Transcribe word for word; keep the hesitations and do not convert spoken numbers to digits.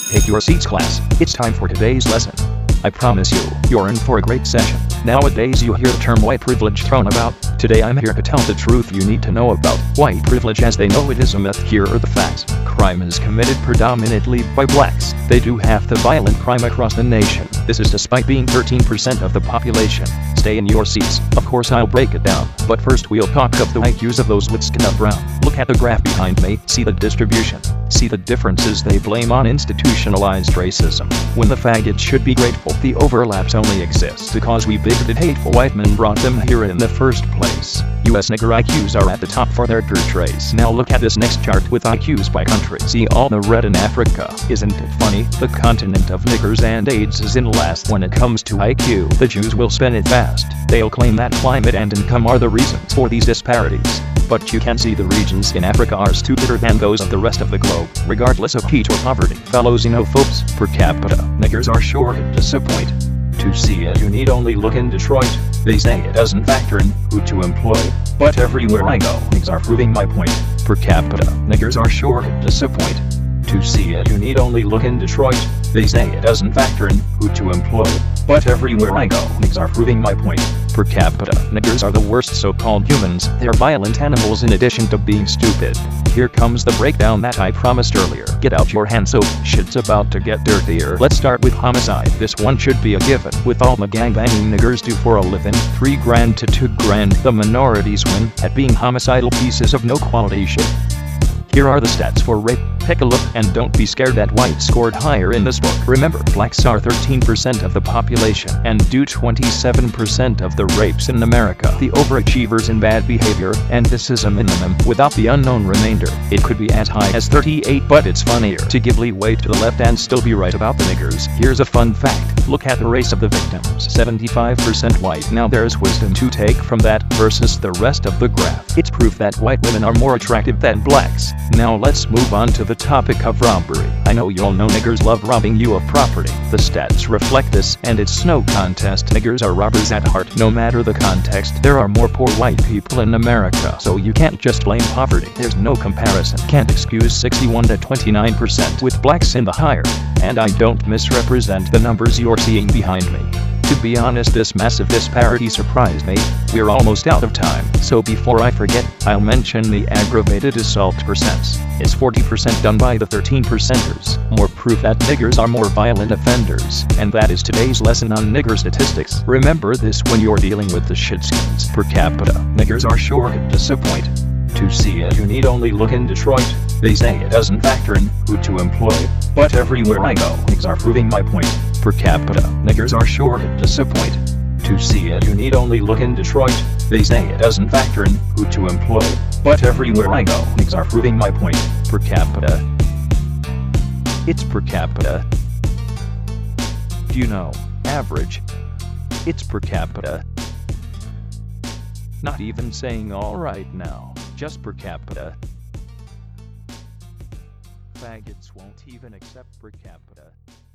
Take your seats, class. It's time for today's lesson. I promise you, you're in for a great session. Nowadays you hear the term white privilege thrown about. Today I'm here to tell the truth you need to know about white privilege, as they know it is a myth. Here are the facts. Crime is committed predominantly by blacks. They do half the violent crime across the nation. This is despite being thirteen percent of the population. Stay in your seats. Of course I'll break it down. But first we'll talk of the I Qs of those with skin of brown. Look at the graph behind me. See the distribution. See the differences they blame on institutionalized racism. When the faggots should be grateful the overlaps only exist because we bigoted hateful white men brought them here in the first place. U S nigger I Qs are at the top for their portrays. Now look at this next chart with I Qs by country. See all the red in Africa. Isn't it funny? The continent of niggers and AIDS is in last when it comes to I Q. The Jews will spend it fast. They'll claim that climate and income are the reasons for these disparities. But you can see the regions in Africa are stupider than those of the rest of the globe, regardless of heat or poverty. Fellow xenophobes, per capita, niggers are sure to disappoint. To see it you need only look in Detroit. They say it doesn't factor in who to employ, but everywhere I go, niggers are proving my point. Per capita, niggers are sure to disappoint. To see it you need only look in Detroit. They say it doesn't factor in who to employ, but everywhere I go, niggers are proving my point. Per capita, niggers are the worst so-called humans. They're violent animals in addition to being stupid. Here comes the breakdown that I promised earlier. Get out your hand soap, shit's about to get dirtier. Let's start with homicide. This one should be a given. With all the gangbanging niggers do for a living, three grand to two grand, the minorities win at being homicidal pieces of no quality shit. Here are the stats for rape. Take a look and don't be scared that whites scored higher in this book. Remember, blacks are thirteen percent of the population and do twenty-seven percent of the rapes in America. The overachievers in bad behavior, and this is a minimum. Without the unknown remainder, it could be as high as thirty-eight, but it's funnier to give leeway to the left and still be right about the niggers. Here's a fun fact. Look at the race of the victims. seventy-five percent white. Now there's wisdom to take from that versus the rest of the graph. It's proof that white women are more attractive than blacks. Now let's move on to the topic of robbery. I know you all know niggers love robbing you of property. The stats reflect this, and it's no contest. Niggers are robbers at heart. No matter the context, there are more poor white people in America, so you can't just blame poverty. There's no comparison. Can't excuse sixty-one to twenty-nine percent with blacks in the higher. And I don't misrepresent the numbers you're seeing behind me. To be honest, this massive disparity surprised me. We're almost out of time, so before I forget, I'll mention the aggravated assault percents. It's forty percent done by the thirteen percenters. More proof that niggers are more violent offenders. And that is today's lesson on nigger statistics. Remember this when you're dealing with the shitskins. Per capita, niggers are sure to disappoint. To see it you need only look in Detroit. They say it doesn't factor in who to employ, but everywhere I go, niggers are proving my point. Per capita, niggers are sure to disappoint. To see it you need only look in Detroit. They say it doesn't factor in who to employ, but everywhere I go, niggers are proving my point. Per capita. It's per capita. You know, average. It's per capita. Not even saying alright now, just per capita. Faggots won't even accept per capita.